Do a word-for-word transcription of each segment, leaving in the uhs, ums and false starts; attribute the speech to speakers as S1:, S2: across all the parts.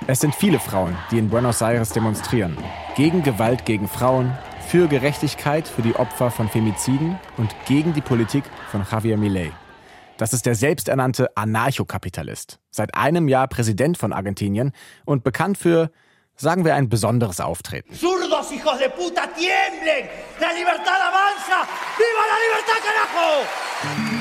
S1: Es sind viele Frauen, die in Buenos Aires demonstrieren. Gegen Gewalt gegen Frauen, für Gerechtigkeit für die Opfer von Femiziden und gegen die Politik von Javier Milei. Das ist der selbsternannte Anarchokapitalist. Seit einem Jahr Präsident von Argentinien und bekannt für, sagen wir, ein besonderes Auftreten.
S2: ¡Zurdos, hijos de puta, tiemblen! ¡La libertad avanza! ¡Viva la libertad, carajo!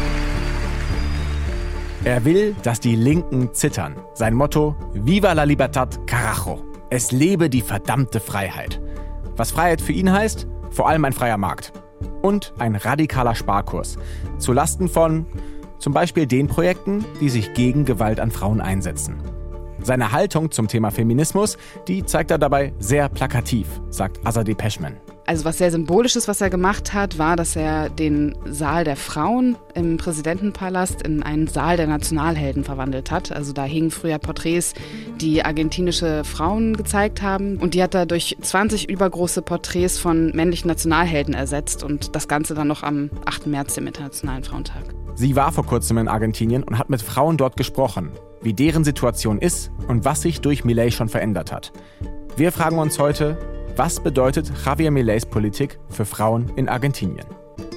S1: Er will, dass die Linken zittern. Sein Motto: Viva la libertad, carajo! Es lebe die verdammte Freiheit. Was Freiheit für ihn heißt? Vor allem ein freier Markt. Und ein radikaler Sparkurs. Zulasten von zum Beispiel den Projekten, die sich gegen Gewalt an Frauen einsetzen. Seine Haltung zum Thema Feminismus, die zeigt er dabei sehr plakativ, sagt Azadeh Peschman.
S3: Also was sehr Symbolisches, was er gemacht hat, war, dass er den Saal der Frauen im Präsidentenpalast in einen Saal der Nationalhelden verwandelt hat. Also da hingen früher Porträts, die argentinische Frauen gezeigt haben. Und die hat er durch zwanzig übergroße Porträts von männlichen Nationalhelden ersetzt. Und das Ganze dann noch am achten März, dem Internationalen Frauentag.
S1: Sie war vor kurzem in Argentinien und hat mit Frauen dort gesprochen, wie deren Situation ist und was sich durch Milei schon verändert hat. Wir fragen uns heute, was bedeutet Javier Mileis Politik für Frauen in Argentinien?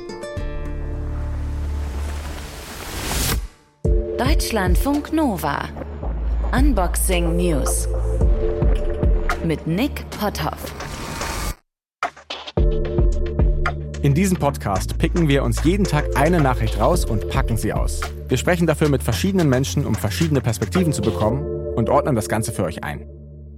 S4: Deutschlandfunk Nova. Unboxing News. Mit Nick Potthoff.
S1: In diesem Podcast picken wir uns jeden Tag eine Nachricht raus und packen sie aus. Wir sprechen dafür mit verschiedenen Menschen, um verschiedene Perspektiven zu bekommen und ordnen das Ganze für euch ein.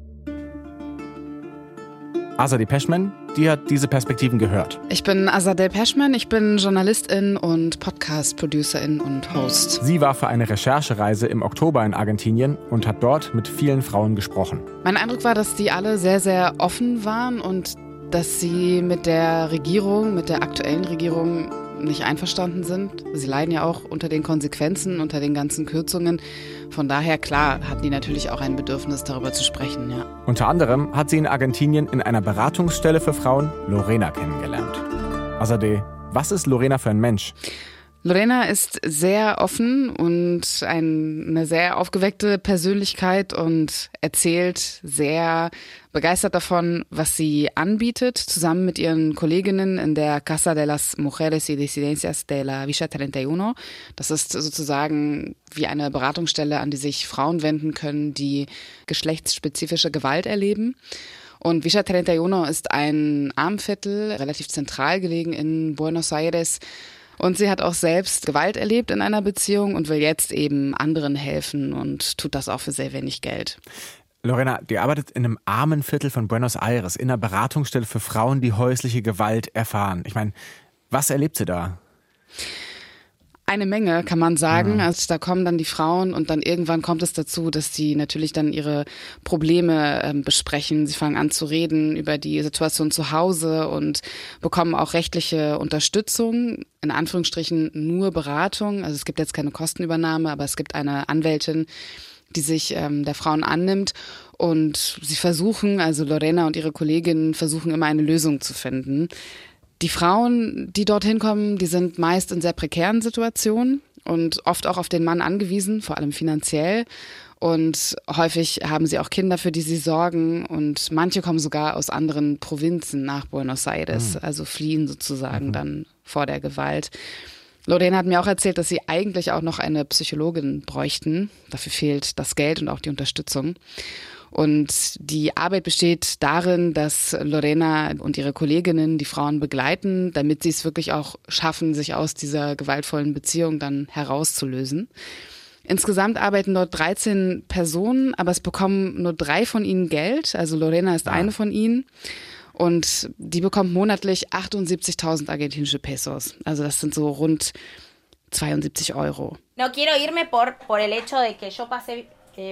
S1: Azadeh Peschman, die hat diese Perspektiven gehört.
S3: Ich bin Azadeh Peschman, ich bin Journalistin und Podcast-Producerin und Host.
S1: Sie war für eine Recherchereise im Oktober in Argentinien und hat dort mit vielen Frauen gesprochen.
S3: Mein Eindruck war, dass die alle sehr, sehr offen waren und dass sie mit der Regierung, mit der aktuellen Regierung nicht einverstanden sind. Sie leiden ja auch unter den Konsequenzen, unter den ganzen Kürzungen. Von daher, klar, hatten die natürlich auch ein Bedürfnis, darüber zu sprechen, ja.
S1: Unter anderem hat sie in Argentinien in einer Beratungsstelle für Frauen Lorena kennengelernt. Azadeh, was ist Lorena für ein Mensch?
S3: Lorena ist sehr offen und ein, eine sehr aufgeweckte Persönlichkeit und erzählt sehr begeistert davon, was sie anbietet, zusammen mit ihren Kolleginnen in der Casa de las Mujeres y Disidencias de la Villa einunddreißig. Das ist sozusagen wie eine Beratungsstelle, an die sich Frauen wenden können, die geschlechtsspezifische Gewalt erleben. Und Villa einunddreißig ist ein Armenviertel, relativ zentral gelegen in Buenos Aires. Und sie hat auch selbst Gewalt erlebt in einer Beziehung und will jetzt eben anderen helfen und tut das auch für sehr wenig Geld.
S1: Lorena, die arbeitet in einem armen Viertel von Buenos Aires, in einer Beratungsstelle für Frauen, die häusliche Gewalt erfahren. Ich meine, was erlebt sie da?
S3: Eine Menge, kann man sagen.
S1: Mhm.
S3: Also da kommen dann die Frauen und dann irgendwann kommt es dazu, dass die natürlich dann ihre Probleme äh, besprechen. Sie fangen an zu reden über die Situation zu Hause und bekommen auch rechtliche Unterstützung. In Anführungsstrichen nur Beratung. Also es gibt jetzt keine Kostenübernahme, aber es gibt eine Anwältin, die sich ähm, der Frauen annimmt. Und sie versuchen, also Lorena und ihre Kolleginnen versuchen immer eine Lösung zu finden. Die Frauen, die dorthin kommen, die sind meist in sehr prekären Situationen und oft auch auf den Mann angewiesen, vor allem finanziell. Und häufig haben sie auch Kinder, für die sie sorgen. Und manche kommen sogar aus anderen Provinzen nach Buenos Aires, mhm. also fliehen sozusagen mhm. dann vor der Gewalt. Lorena hat mir auch erzählt, dass sie eigentlich auch noch eine Psychologin bräuchten. Dafür fehlt das Geld und auch die Unterstützung. Und die Arbeit besteht darin, dass Lorena und ihre Kolleginnen die Frauen begleiten, damit sie es wirklich auch schaffen, sich aus dieser gewaltvollen Beziehung dann herauszulösen. Insgesamt arbeiten dort dreizehn Personen, aber es bekommen nur drei von ihnen Geld. Also Lorena ist ja. eine von ihnen. Und die bekommt monatlich achtundsiebzigtausend argentinische Pesos. Also das sind so rund zweiundsiebzig Euro.
S5: No quiero irme por, por el hecho de que yo pasé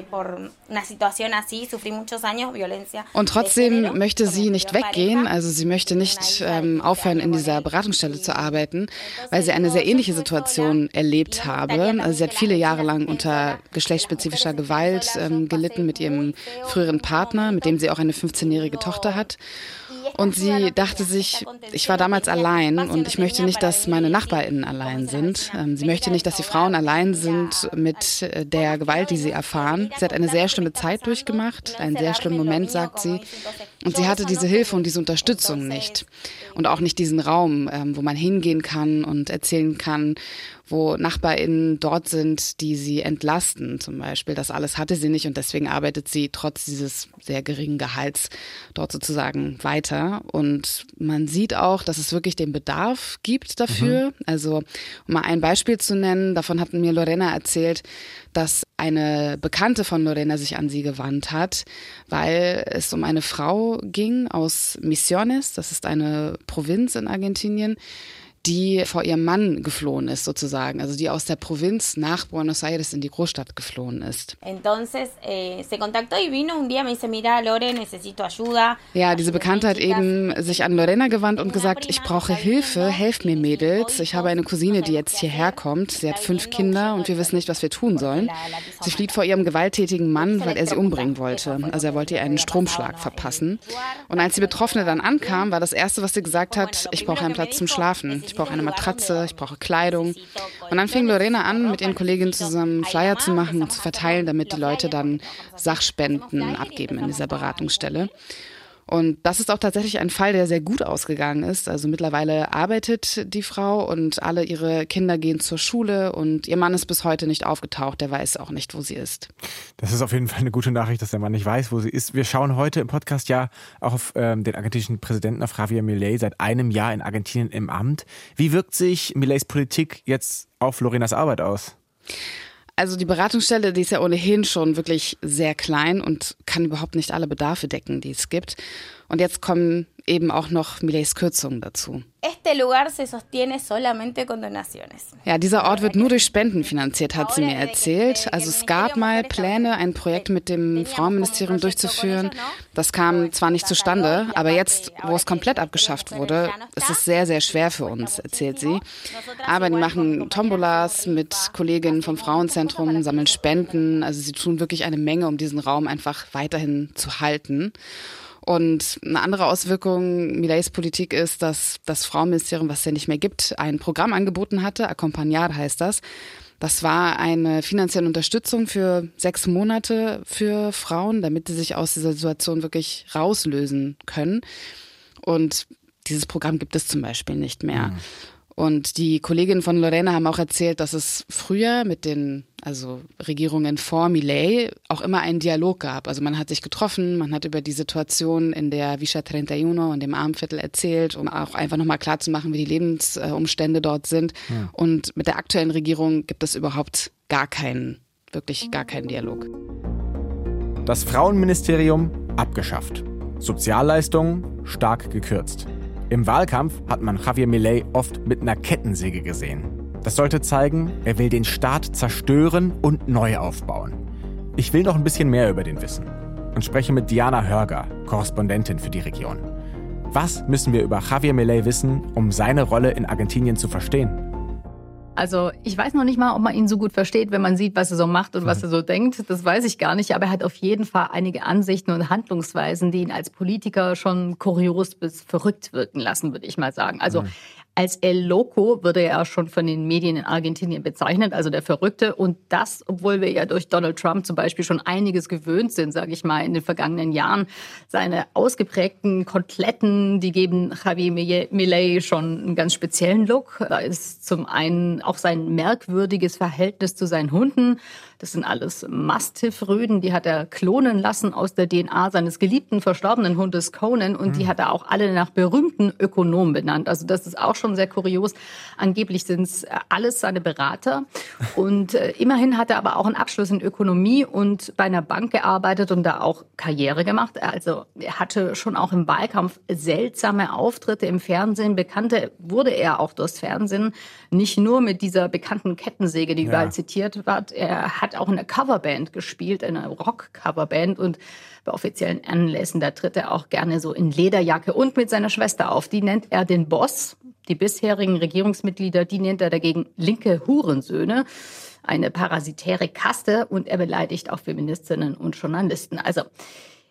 S3: Und trotzdem möchte sie nicht weggehen, also sie möchte nicht ähm, aufhören, in dieser Beratungsstelle zu arbeiten, weil sie eine sehr ähnliche Situation erlebt habe. Also sie hat viele Jahre lang unter geschlechtsspezifischer Gewalt ähm, gelitten mit ihrem früheren Partner, mit dem sie auch eine fünfzehnjährige Tochter hat. Und sie dachte sich, ich war damals allein und ich möchte nicht, dass meine NachbarInnen allein sind. Sie möchte nicht, dass die Frauen allein sind mit der Gewalt, die sie erfahren. Sie hat eine sehr schlimme Zeit durchgemacht, einen sehr schlimmen Moment, sagt sie. Und sie hatte diese Hilfe und diese Unterstützung nicht. Und auch nicht diesen Raum, wo man hingehen kann und erzählen kann, wo NachbarInnen dort sind, die sie entlasten zum Beispiel. Das alles hatte sie nicht und deswegen arbeitet sie trotz dieses sehr geringen Gehalts dort sozusagen weiter. Und man sieht auch, dass es wirklich den Bedarf gibt dafür. Mhm. Also um mal ein Beispiel zu nennen, davon hat mir Lorena erzählt, dass eine Bekannte von Lorena sich an sie gewandt hat, weil es um eine Frau ging aus Misiones, das ist eine Provinz in Argentinien, die vor ihrem Mann geflohen ist sozusagen, also die aus der Provinz nach Buenos Aires in die Großstadt geflohen ist.
S5: Entonces, eh, se contactó y vino un día, me dice, mira, Lore, necesito ayuda.
S3: Ja, diese Bekannte hat eben sich an Lorena gewandt und gesagt, ich brauche Hilfe, helft mir Mädels. Ich habe eine Cousine, die jetzt hierher kommt. Sie hat fünf Kinder und wir wissen nicht, was wir tun sollen. Sie flieht vor ihrem gewalttätigen Mann, weil er sie umbringen wollte. Also er wollte ihr einen Stromschlag verpassen. Und als die Betroffene dann ankam, war das Erste, was sie gesagt hat, ich brauche einen Platz zum Schlafen. Ich brauche eine Matratze, ich brauche Kleidung. Und dann fing Lorena an, mit ihren Kolleginnen zusammen Flyer zu machen und zu verteilen, damit die Leute dann Sachspenden abgeben in dieser Beratungsstelle. Und das ist auch tatsächlich ein Fall, der sehr gut ausgegangen ist. Also mittlerweile arbeitet die Frau und alle ihre Kinder gehen zur Schule und ihr Mann ist bis heute nicht aufgetaucht. Der weiß auch nicht, wo sie ist.
S1: Das ist auf jeden Fall eine gute Nachricht, dass der Mann nicht weiß, wo sie ist. Wir schauen heute im Podcast ja auch auf ähm, den argentinischen Präsidenten, auf Javier Milei, seit einem Jahr in Argentinien im Amt. Wie wirkt sich Mileis Politik jetzt auf Lorenas Arbeit aus?
S3: Also die Beratungsstelle, die ist ja ohnehin schon wirklich sehr klein und kann überhaupt nicht alle Bedarfe decken, die es gibt. Und jetzt kommen eben auch noch Mileis Kürzungen dazu.
S5: Este lugar se sostiene solamente con donaciones.
S3: Ja, dieser Ort wird nur durch Spenden finanziert, hat sie mir erzählt. Also es gab mal Pläne, ein Projekt mit dem Frauenministerium durchzuführen. Das kam zwar nicht zustande, aber jetzt, wo es komplett abgeschafft wurde, ist es sehr, sehr schwer für uns, erzählt sie. Aber die machen Tombolas mit Kolleginnen vom Frauenzentrum, sammeln Spenden. Also sie tun wirklich eine Menge, um diesen Raum einfach weiterhin zu halten. Und eine andere Auswirkung Mileis Politik ist, dass das Frauenministerium, was es ja nicht mehr gibt, ein Programm angeboten hatte, Acompañar heißt das. Das war eine finanzielle Unterstützung für sechs Monate für Frauen, damit sie sich aus dieser Situation wirklich rauslösen können. Und dieses Programm gibt es zum Beispiel nicht mehr. Mhm. Und die Kolleginnen von Lorena haben auch erzählt, dass es früher mit den also Regierungen vor Milei auch immer einen Dialog gab. Also man hat sich getroffen, man hat über die Situation in der Villa einunddreißig und dem Armenviertel erzählt, um auch einfach nochmal klarzumachen, wie die Lebensumstände dort sind. Ja. Und mit der aktuellen Regierung gibt es überhaupt gar keinen, wirklich gar keinen Dialog.
S1: Das Frauenministerium abgeschafft. Sozialleistungen stark gekürzt. Im Wahlkampf hat man Javier Milei oft mit einer Kettensäge gesehen. Das sollte zeigen, er will den Staat zerstören und neu aufbauen. Ich will noch ein bisschen mehr über den wissen und spreche mit Diana Hörger, Korrespondentin für die Region. Was müssen wir über Javier Milei wissen, um seine Rolle in Argentinien zu verstehen?
S6: Also ich weiß noch nicht mal, ob man ihn so gut versteht, wenn man sieht, was er so macht und was er so denkt. Das weiß ich gar nicht. Aber er hat auf jeden Fall einige Ansichten und Handlungsweisen, die ihn als Politiker schon kurios bis verrückt wirken lassen, würde ich mal sagen. Also mhm. als El Loco würde er schon von den Medien in Argentinien bezeichnet, also der Verrückte. Und das, obwohl wir ja durch Donald Trump zum Beispiel schon einiges gewöhnt sind, sage ich mal, in den vergangenen Jahren. Seine ausgeprägten Koteletten, die geben Javier Milei schon einen ganz speziellen Look. Da ist zum einen auch sein merkwürdiges Verhältnis zu seinen Hunden. Das sind alles Mastiff-Rüden, die hat er klonen lassen aus der D N A seines geliebten, verstorbenen Hundes Conan. Und mhm. die hat er auch alle nach berühmten Ökonomen benannt. Also das ist auch schon sehr kurios. Angeblich sind es alles seine Berater. Und äh, immerhin hat er aber auch einen Abschluss in Ökonomie und bei einer Bank gearbeitet und da auch Karriere gemacht. Also er hatte schon auch im Wahlkampf seltsame Auftritte im Fernsehen. Bekannte wurde er auch durchs Fernsehen. Nicht nur mit dieser bekannten Kettensäge, die ja. überall zitiert wird. Er hat auch in einer Coverband gespielt, in einer Rock-Coverband. Und bei offiziellen Anlässen, da tritt er auch gerne so in Lederjacke und mit seiner Schwester auf. Die nennt er den Boss. Die bisherigen Regierungsmitglieder, die nennt er dagegen linke Hurensöhne. Eine parasitäre Kaste und er beleidigt auch Feministinnen und Journalisten. Also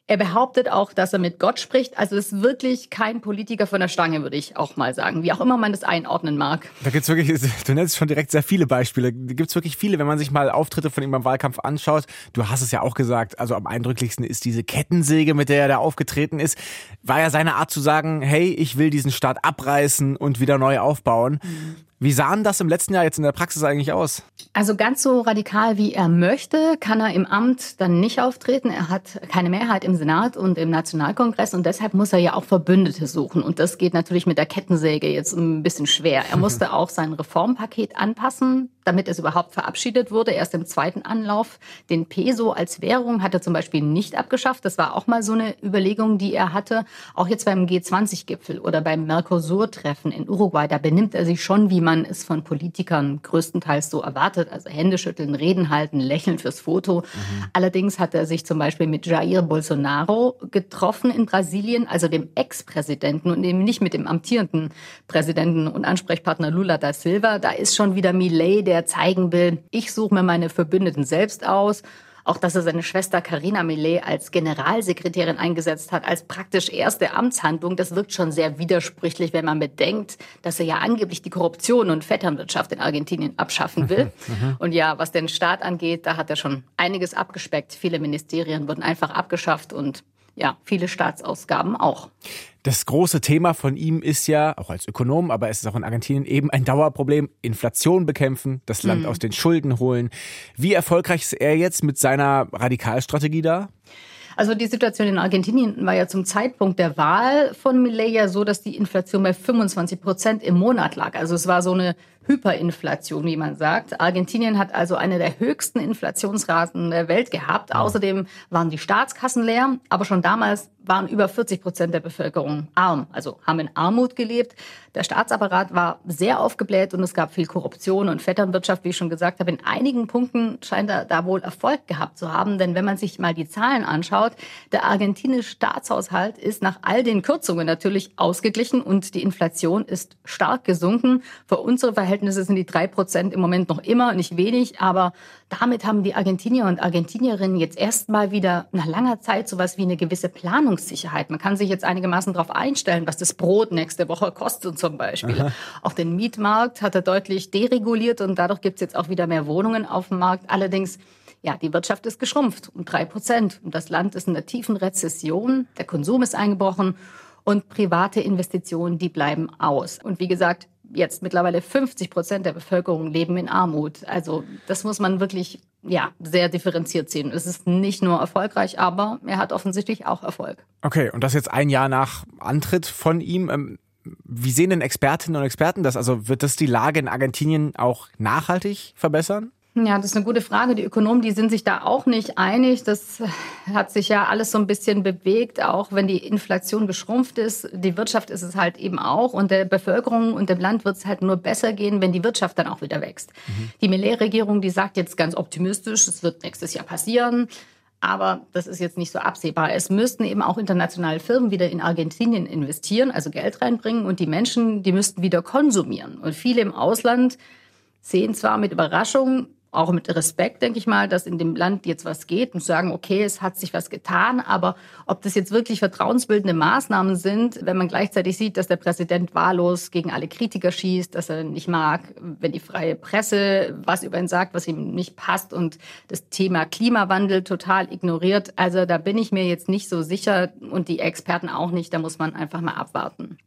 S6: Er behauptet auch, dass er mit Gott spricht. Also ist wirklich kein Politiker von der Stange, würde ich auch mal sagen. Wie auch immer man das einordnen mag.
S1: Da gibt's wirklich, du nennst schon direkt sehr viele Beispiele. Da gibt's wirklich viele, wenn man sich mal Auftritte von ihm beim Wahlkampf anschaut. Du hast es ja auch gesagt, also am eindrücklichsten ist diese Kettensäge, mit der er da aufgetreten ist. War ja seine Art zu sagen, hey, ich will diesen Staat abreißen und wieder neu aufbauen. Mhm. Wie sah denn das im letzten Jahr jetzt in der Praxis eigentlich aus?
S6: Also ganz so radikal, wie er möchte, kann er im Amt dann nicht auftreten. Er hat keine Mehrheit im Senat und im Nationalkongress und deshalb muss er ja auch Verbündete suchen. Und das geht natürlich mit der Kettensäge jetzt ein bisschen schwer. Er musste auch sein Reformpaket anpassen, damit es überhaupt verabschiedet wurde. Erst im zweiten Anlauf. Den Peso als Währung hat er zum Beispiel nicht abgeschafft. Das war auch mal so eine Überlegung, die er hatte. Auch jetzt beim G zwanzig Gipfel oder beim Mercosur-Treffen in Uruguay, da benimmt er sich schon, wie man es von Politikern größtenteils so erwartet. Also Hände schütteln, Reden halten, lächeln fürs Foto. Mhm. Allerdings hat er sich zum Beispiel mit Jair Bolsonaro getroffen in Brasilien, also dem Ex-Präsidenten und eben nicht mit dem amtierenden Präsidenten und Ansprechpartner Lula da Silva. Da ist schon wieder Milei, der zeigen will, ich suche mir meine Verbündeten selbst aus. Auch, dass er seine Schwester Carina Milei als Generalsekretärin eingesetzt hat, als praktisch erste Amtshandlung, das wirkt schon sehr widersprüchlich, wenn man bedenkt, dass er ja angeblich die Korruption und Vetternwirtschaft in Argentinien abschaffen will. Mhm. Und ja, was den Staat angeht, da hat er schon einiges abgespeckt. Viele Ministerien wurden einfach abgeschafft und ja, viele Staatsausgaben auch.
S1: Das große Thema von ihm ist ja, auch als Ökonom, aber es ist auch in Argentinien eben ein Dauerproblem, Inflation bekämpfen, das Land mhm. aus den Schulden holen. Wie erfolgreich ist er jetzt mit seiner Radikalstrategie da?
S6: Also die Situation in Argentinien war ja zum Zeitpunkt der Wahl von Milei ja so, dass die Inflation bei fünfundzwanzig Prozent im Monat lag. Also es war so eine Hyperinflation, wie man sagt. Argentinien hat also eine der höchsten Inflationsraten der Welt gehabt. Ja. Außerdem waren die Staatskassen leer, aber schon damals waren über vierzig Prozent der Bevölkerung arm, also haben in Armut gelebt. Der Staatsapparat war sehr aufgebläht und es gab viel Korruption und Vetternwirtschaft, wie ich schon gesagt habe. In einigen Punkten scheint er da wohl Erfolg gehabt zu haben, denn wenn man sich mal die Zahlen anschaut, der argentinische Staatshaushalt ist nach all den Kürzungen natürlich ausgeglichen und die Inflation ist stark gesunken. Für unsere Verhältnisse sind die drei Prozent im Moment noch immer nicht wenig, aber damit haben die Argentinier und Argentinierinnen jetzt erstmal wieder nach langer Zeit sowas wie eine gewisse Planungssicherheit. Man kann sich jetzt einigermaßen darauf einstellen, was das Brot nächste Woche kostet zum Beispiel. Aha. Auch den Mietmarkt hat er deutlich dereguliert und dadurch gibt es jetzt auch wieder mehr Wohnungen auf dem Markt. Allerdings, ja, die Wirtschaft ist geschrumpft um drei Prozent und das Land ist in einer tiefen Rezession. Der Konsum ist eingebrochen und private Investitionen, die bleiben aus. Und wie gesagt, jetzt mittlerweile fünfzig Prozent der Bevölkerung leben in Armut. Also das muss man wirklich ja sehr differenziert sehen. Es ist nicht nur erfolgreich, aber er hat offensichtlich auch Erfolg.
S1: Okay, und das jetzt ein Jahr nach Antritt von ihm. Wie sehen denn Expertinnen und Experten das? Also wird das die Lage in Argentinien auch nachhaltig verbessern?
S6: Ja, das ist eine gute Frage. Die Ökonomen, die sind sich da auch nicht einig. Das hat sich ja alles so ein bisschen bewegt, auch wenn die Inflation geschrumpft ist. Die Wirtschaft ist es halt eben auch. Und der Bevölkerung und dem Land wird es halt nur besser gehen, wenn die Wirtschaft dann auch wieder wächst. Mhm. Die Milei-Regierung, die sagt jetzt ganz optimistisch, es wird nächstes Jahr passieren. Aber das ist jetzt nicht so absehbar. Es müssten eben auch internationale Firmen wieder in Argentinien investieren, also Geld reinbringen. Und die Menschen, die müssten wieder konsumieren. Und viele im Ausland sehen zwar mit Überraschung, auch mit Respekt, denke ich mal, dass in dem Land jetzt was geht und sagen, okay, es hat sich was getan, aber ob das jetzt wirklich vertrauensbildende Maßnahmen sind, wenn man gleichzeitig sieht, dass der Präsident wahllos gegen alle Kritiker schießt, dass er nicht mag, wenn die freie Presse was über ihn sagt, was ihm nicht passt und das Thema Klimawandel total ignoriert. Also da bin ich mir jetzt nicht so sicher und die Experten auch nicht, da muss man einfach mal abwarten.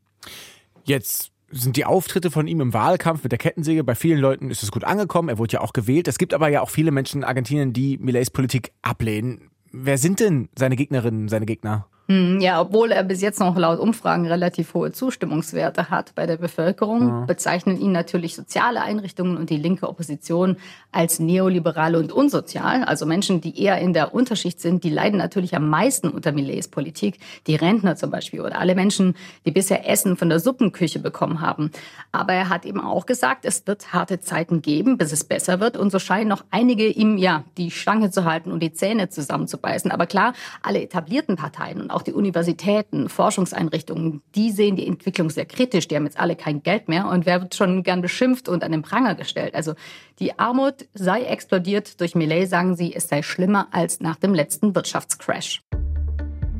S1: Jetzt sind die Auftritte von ihm im Wahlkampf mit der Kettensäge, bei vielen Leuten ist es gut angekommen, er wurde ja auch gewählt. Es gibt aber ja auch viele Menschen in Argentinien, die Mileis Politik ablehnen. Wer sind denn seine Gegnerinnen, seine Gegner?
S6: Ja, obwohl er bis jetzt noch laut Umfragen relativ hohe Zustimmungswerte hat bei der Bevölkerung, ja. bezeichnen ihn natürlich soziale Einrichtungen und die linke Opposition als neoliberal und unsozial. Also Menschen, die eher in der Unterschicht sind, die leiden natürlich am meisten unter Mileis Politik. Die Rentner zum Beispiel oder alle Menschen, die bisher Essen von der Suppenküche bekommen haben. Aber er hat eben auch gesagt, es wird harte Zeiten geben, bis es besser wird. Und so scheinen noch einige ihm ja die Stange zu halten und die Zähne zusammenzubeißen. Aber klar, alle etablierten Parteien und auch die Universitäten, Forschungseinrichtungen, die sehen die Entwicklung sehr kritisch. Die haben jetzt alle kein Geld mehr und wer wird schon gern beschimpft und an den Pranger gestellt. Also die Armut sei explodiert durch Milei, sagen sie, es sei schlimmer als nach dem letzten Wirtschaftscrash.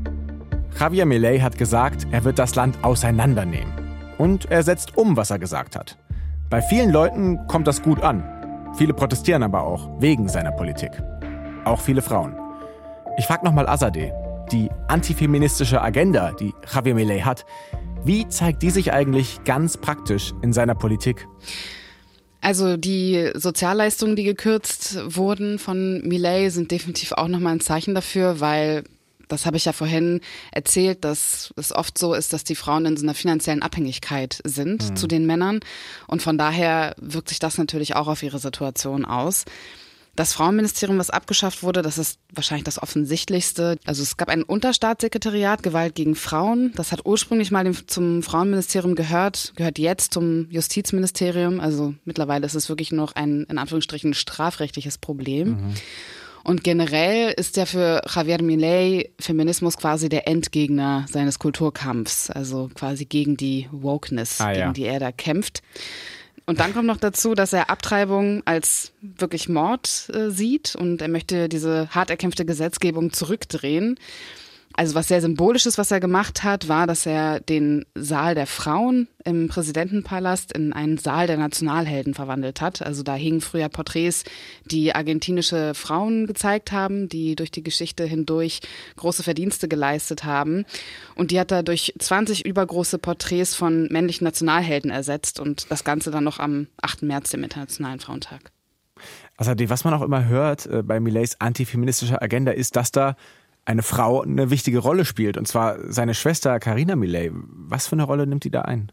S1: Javier Milei hat gesagt, er wird das Land auseinandernehmen. Und er setzt um, was er gesagt hat. Bei vielen Leuten kommt das gut an. Viele protestieren aber auch wegen seiner Politik. Auch viele Frauen. Ich frage nochmal Azadeh, die antifeministische Agenda, die Javier Milei hat, wie zeigt die sich eigentlich ganz praktisch in seiner Politik?
S3: Also die Sozialleistungen, die gekürzt wurden von Milei, sind definitiv auch nochmal ein Zeichen dafür, weil, das habe ich ja vorhin erzählt, dass es oft so ist, dass die Frauen in so einer finanziellen Abhängigkeit sind mhm. zu den Männern. Und von daher wirkt sich das natürlich auch auf ihre Situation aus. Das Frauenministerium, was abgeschafft wurde, das ist wahrscheinlich das Offensichtlichste. Also es gab ein Unterstaatssekretariat Gewalt gegen Frauen. Das hat ursprünglich mal zum Frauenministerium gehört, gehört jetzt zum Justizministerium. Also mittlerweile ist es wirklich nur noch ein, in Anführungsstrichen, strafrechtliches Problem. Mhm. Und generell ist ja für Javier Milei Feminismus quasi der Endgegner seines Kulturkampfs. Also quasi gegen die Wokeness,
S1: ah, ja.
S3: gegen die er da kämpft. Und dann kommt noch dazu, dass er Abtreibung als wirklich Mord äh, sieht und er möchte diese hart erkämpfte Gesetzgebung zurückdrehen. Also was sehr Symbolisches, was er gemacht hat, war, dass er den Saal der Frauen im Präsidentenpalast in einen Saal der Nationalhelden verwandelt hat. Also da hingen früher Porträts, die argentinische Frauen gezeigt haben, die durch die Geschichte hindurch große Verdienste geleistet haben. Und die hat er durch zwanzig übergroße Porträts von männlichen Nationalhelden ersetzt und das Ganze dann noch am achten März, dem Internationalen Frauentag.
S1: Also was man auch immer hört äh, bei Mileis antifeministischer Agenda ist, dass da eine Frau eine wichtige Rolle spielt, und zwar seine Schwester Karina Milei. Was für eine Rolle nimmt die da ein?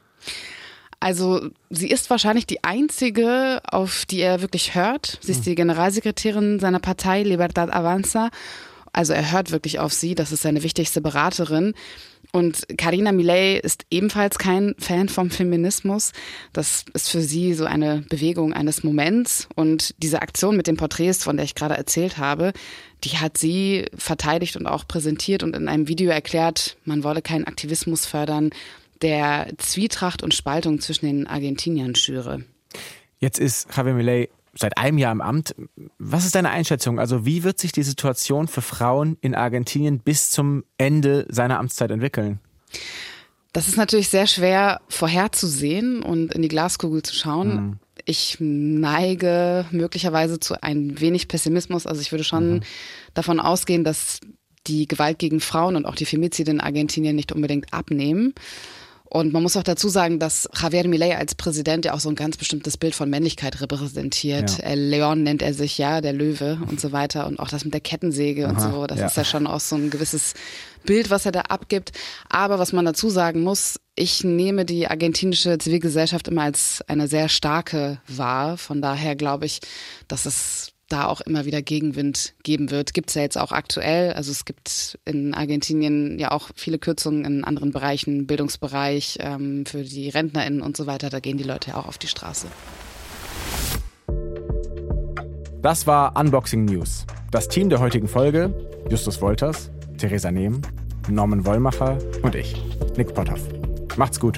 S3: Also sie ist wahrscheinlich die einzige, auf die er wirklich hört. Sie ist die Generalsekretärin seiner Partei Libertad Avanza. Also er hört wirklich auf sie, das ist seine wichtigste Beraterin. Und Karina Milei ist ebenfalls kein Fan vom Feminismus. Das ist für sie so eine Bewegung eines Moments. Und diese Aktion mit den Porträts, von der ich gerade erzählt habe, die hat sie verteidigt und auch präsentiert und in einem Video erklärt, man wolle keinen Aktivismus fördern, der Zwietracht und Spaltung zwischen den Argentiniern schüre.
S1: Jetzt ist Javier Milei seit einem Jahr im Amt. Was ist deine Einschätzung? Also wie wird sich die Situation für Frauen in Argentinien bis zum Ende seiner Amtszeit entwickeln?
S3: Das ist natürlich sehr schwer vorherzusehen und in die Glaskugel zu schauen. Mhm. Ich neige möglicherweise zu ein wenig Pessimismus. Also ich würde schon mhm. davon ausgehen, dass die Gewalt gegen Frauen und auch die Femizide in Argentinien nicht unbedingt abnehmen. Und man muss auch dazu sagen, dass Javier Milei als Präsident ja auch so ein ganz bestimmtes Bild von Männlichkeit repräsentiert. Ja. El León nennt er sich, ja, der Löwe und so weiter. Und auch das mit der Kettensäge Aha, und so, das ja. ist ja schon auch so ein gewisses Bild, was er da abgibt. Aber was man dazu sagen muss, ich nehme die argentinische Zivilgesellschaft immer als eine sehr starke wahr. Von daher glaube ich, dass es da auch immer wieder Gegenwind geben wird. Gibt es ja jetzt auch aktuell. Also es gibt in Argentinien ja auch viele Kürzungen in anderen Bereichen, Bildungsbereich, ähm, für die RentnerInnen und so weiter. Da gehen die Leute ja auch auf die Straße.
S1: Das war Unboxing News. Das Team der heutigen Folge: Justus Wolters, Theresa Nehm, Norman Wollmacher und ich, Nick Potthoff. Macht's gut.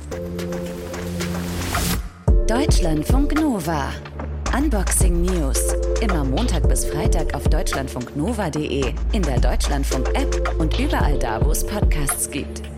S4: Deutschlandfunk Nova. Unboxing News. Immer Montag bis Freitag auf deutschlandfunknova punkt de, in der Deutschlandfunk-App und überall da, wo es Podcasts gibt.